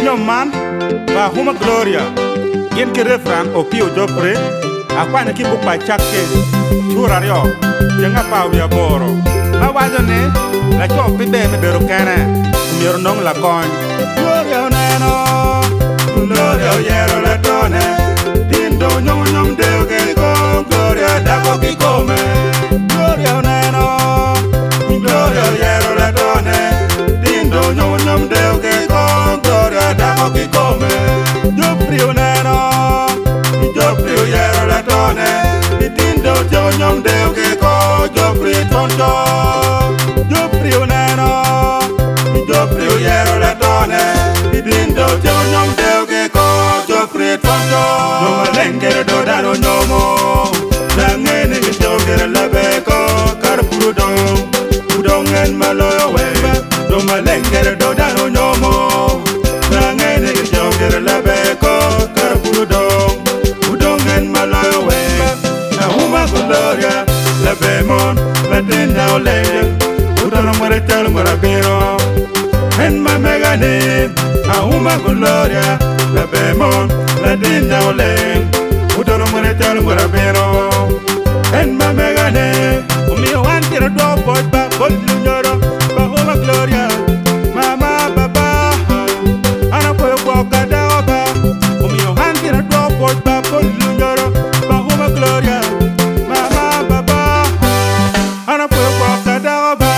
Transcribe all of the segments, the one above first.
man ba huma gloria yen ke refran o pio jopre akwana ki bukpa chakke turario jenga pawia boro ba wajone la chop be me dero kana mior nong la kon gloria neno gloria yero la tone dindo nyom nyom de ke ko gloria da ko ki come gloria neno gloria yero la tone dindo nyom nyom de ke ko gloria da ko ki come yo prio neno yo prio yero la tone dindo nyom nyom de ke ko yo prio tonto yo prio neno yo prio yero la tone dindo nyom nyom de ke ko yo prio tonto no malengere do dano nyomo nangene ke jogere labe ko karpuro udongen maloyo weba do malengere do dano nyomo nangene ke jogere labe ko karpuro udongen maloyo weba na huma gloria labe mon la tenda ole udano mare tel marabero en ma megane a huma gloria labe mon la tenda ole udano mare tel marabero en ma megane umi wantira do boy ba bol nyoro ba huma gloria mama baba ana ko kada oba umi wantira do boy ba bol nyoro ba huma gloria mama baba ana ko kada oba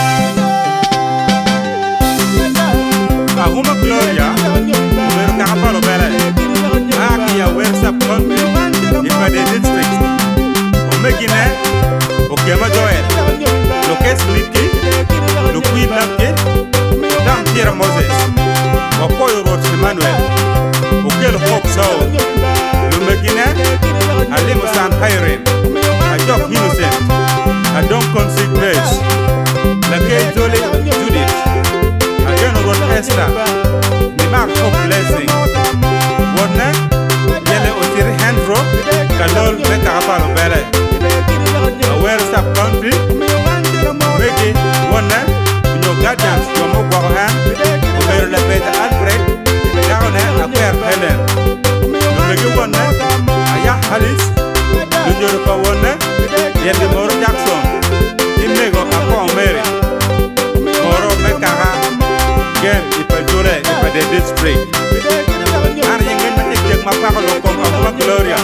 ba huma gloria mer ka palo bele aki ya wersa pon ipa de district Megine, Okema Joel, Lokes Liki, Lukui Lapke, Dan Pierre Moses, Okoyo Roch Emmanuel, Okel Hope Soul, Lumegine, Alimu San Hiren, Ajok Innocent, Adon Consi Grace, Lake Jolie Judith, Again Rod Esther, Nimak Hope Blessing, Wodne, Yele Otiri Hendro, Kalol Beka Apalo Bele. Where stop country, Ricky, one night, your guardians, your mobile hand, where the better Alfred, down at a fair Helen. You make you one night, Aya Alice, you know the one night, yet the Moro Jackson, you make up a Mary, Moro Mekara, again, if I do it, if I did this spring. And you can take my Pablo from Gloria.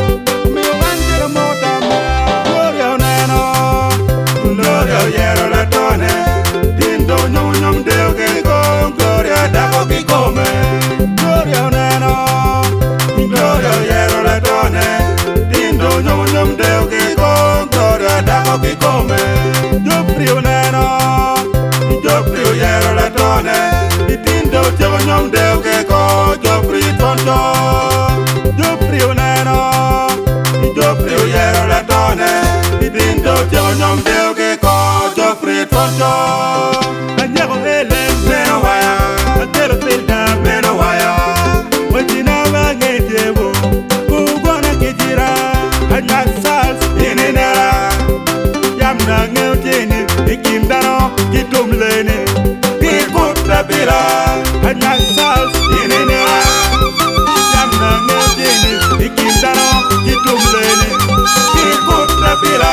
Gloria yero la tone dindo nyom nyom de ke ko gloria da ko ki come gloria neno gloria yero la tone dindo nyom nyom de ke ko gloria da ko ki come yo prio neno yo prio yero la tone dindo nyom de ke ko yo prio tonto yo prio neno yo prio yero la tone dindo nyom de Tonto, Anyago Helen, Menowaya, a Telefilda, Menowaya, what you never get you, who gonna get it out, and my sals in an era. Yamna Neltini, the Kimdano, Kitum Lene, the good Labilla, and my sals in an era. Yamna Neltini, the Kimdano, Kitum Lene, the good Labilla.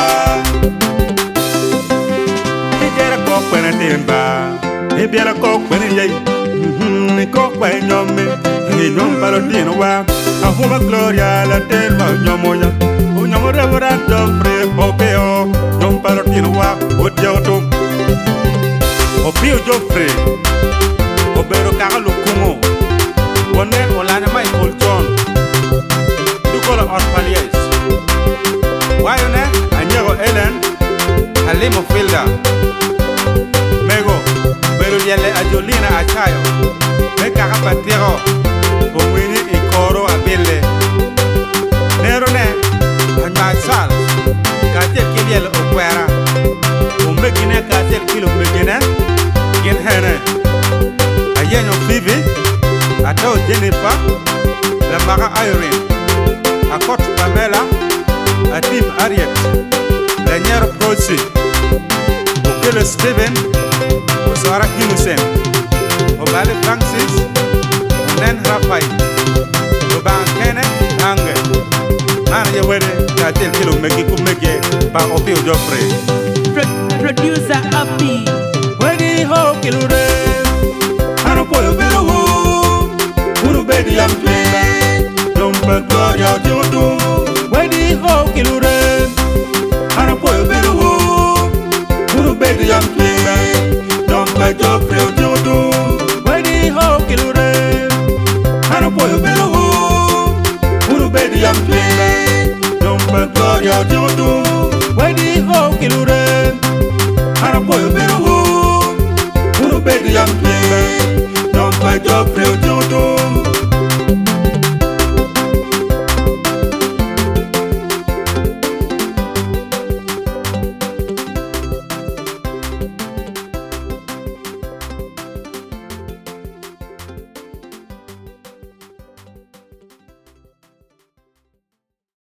E biara ko kwene yai ni ko kwa nyome ni nyom palo dino wa a huma gloria la telma nyomonya o nyomo revera do pre opeo nyom palo dino wa o dioto o pio jofre o bero kagalo kumo wonne olana mai olton du ko la orpalies wayone anyego elen alimo filda Mego, pero yele ajolina achayo. Me caga patero, o wini y coro a bille. Nero ne, anya sal, kate kiliel o kwera. O megine kate kilo megine, gen hene. Ayenyo Vivi, ato Jennifer, la maga Irene, akot Pamela, atim Ariet, la nyero Prosi, o Steven, Sarah Innocent, Obale Francis, nen rapai ba kene ange mana ye wede ka tel kilo meki ku meke ba Opio Joffrey Producer Uppy. wedi ho kilure haro poyo bero ho uru bedi am twinga dompa gloria jodo wedi ho kilure haro poyo bero ho uru bedi am twinga dompa Joffrey jodo wedi ho kilure haro poyo bero ho uru bedi am twinga dompa gloria jodo wedi ho kilure haro poyo bero ho uru bedi am twinga dompa Joffrey jodo